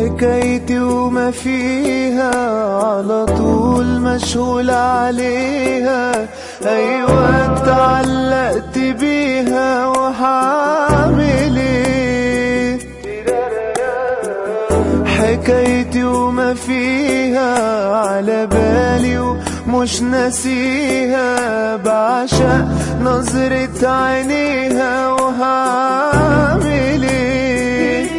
حكايتي وما فيها على طول مشغول عليها. أيوة اتعلقت بيها وهعمل ايه؟ حكايتي وما فيها على بالي ومش ناسيها، بعشق نظرة عينيها وهعمل ايه؟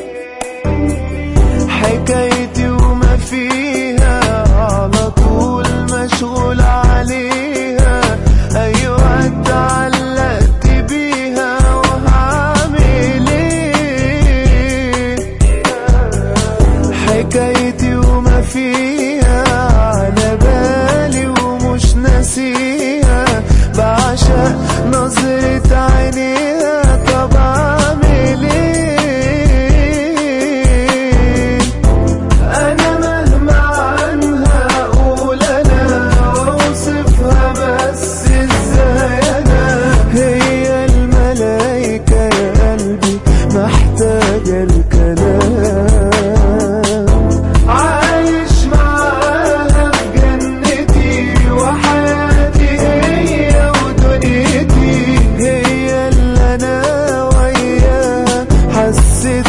حكايتي وما فيها على طول مشغول عليها. أيوة اتعلقت بيها وهعمل ايه؟ حكايتي وما فيها على بالي ومش ناسيها، بعشق نظرة عينيها. طب اعمل ايه؟ عايش معاها في جنتي وحياتي، هي ودنيتي، هي اللي انا وياها حسيت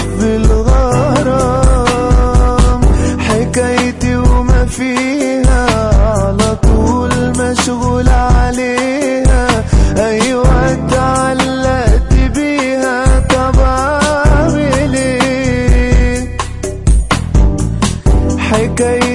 بالغرام. حكايتي وما فيها على طول مشغول عليها. ايوه اتعلقت بيها. طب اعمل ايه؟ حكايتي